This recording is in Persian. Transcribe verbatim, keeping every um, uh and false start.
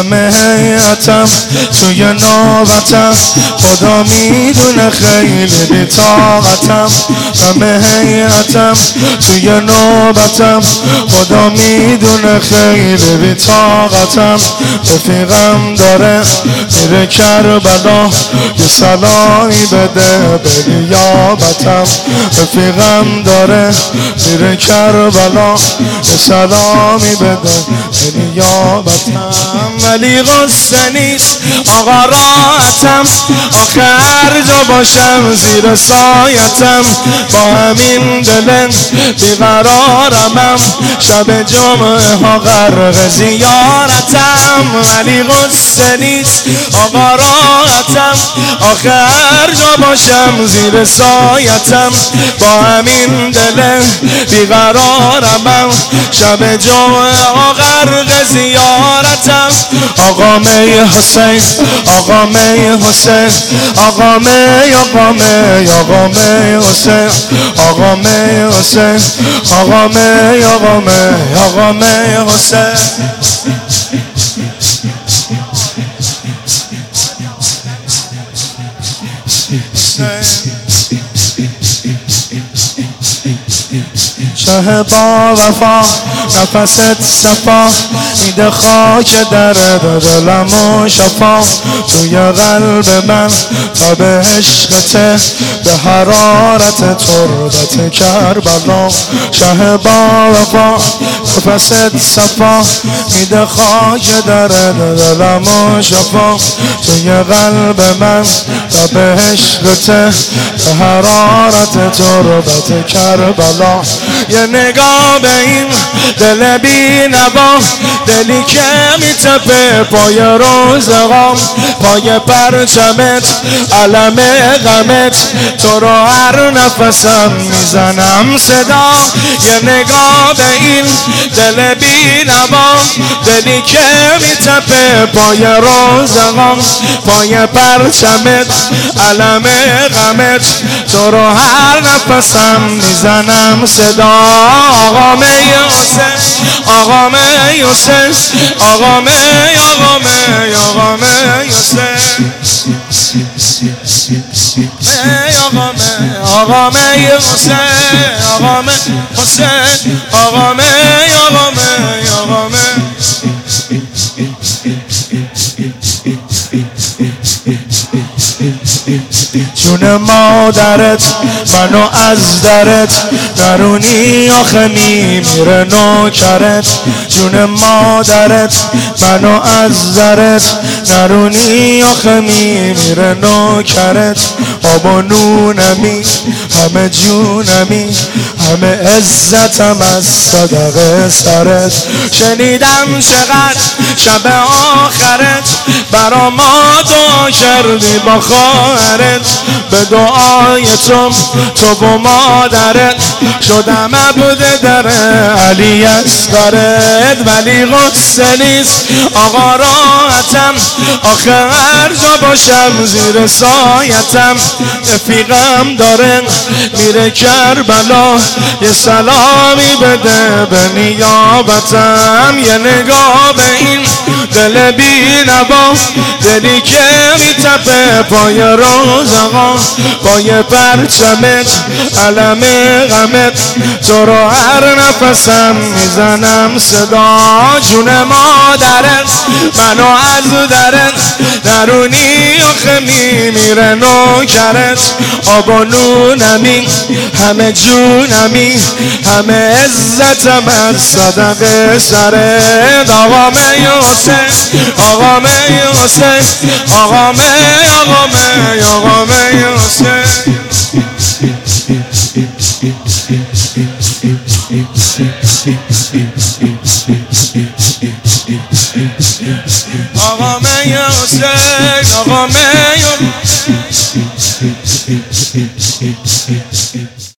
همه هیئتم توی نوبتم، خدا میدونه خیلی بی‌طاقتم. همه هیئتم توی نوبتم، خدا میدونه خیلی بی‌طاقتم. رفیقم داره میره کربلا، یه سلامی بده به نیابتم. رفیقم داره میره کربلا، یه سلامی بده به نیابتم. ولی غصه نیست آقا راحتم، آخه هر جا باشم زیر سایتم. با همین دل بیقرارمم، شب جمعه ها غرق زیارتم. ولی غصه نیست آقا راحتم، آخه هر جا باشم زیر سایتم. با همین دل بیقرارمم، شب جمعه ها غرق زیارتم. آقا می حسین، آقا می حسین، آقا می، آقا می، آقا می حسین، آقا می حسین، آقا می، آقا می، آقا می حسین. شه با وفا نفست صفا، میده خاک در دلم و شفا. توی قلب من تا به عشقته، به حرارت تربت کربلا. شه با وفا نفست صفا، میده خاک در دلم و شفا. توی قلب من تا به عشقته، به حرارت تربت کربلا. یه نگاه به این دل بی نوا، دلی که میتپه پای روزقام، پای پرچمت علم غمت. تو رو هر نفسم میزنم صدا. یه نگاه به این دل بی نوا، دلی که میتپه پای روزقام، پای پرچمت علم غمت. تو رو هر نفسم میزنم صدا. آقا می حسین، آقا می حسین، آقا می، آقا می، آقا می حسین، آقا می، آقا می حسین، آقا می حسین، آقا می، آقا می، آقا می. جون مادرت منو از درت، درونی آخه میمیره نوکرت. جون مادرت منو از درت، درونی آخه میمیره نوکرت. آب و نونمی همه جونمی، همه عزتم از صدقه سرت. شنیدم چقدر شب آخرت برا ما دعا کردی با خواهرت. به دعای تو تو و مادرت شدم عبد در علی اصغرت. ولی غصه نیست آقا راحتم، آخه هر جا باشم زیر سایتم. رفیقم داره میره کربلا، یه سلامی بده به نیابتم. یه نگاه به این دل بی نوا، دلی که میتپه پای روزقا، پای پرچمت علم غمت. تو رو هر نفسم میزنم صدا. جون مادرت منو از درت، درونی آخه میمیره نوکرت. آب و نونمی همه جونمی، همه عزتم از صدقه سرت. آقا می حسین، آقا می حسین، آقا می، آقا می، آقا می حسین. آقا می حسین، آقا می.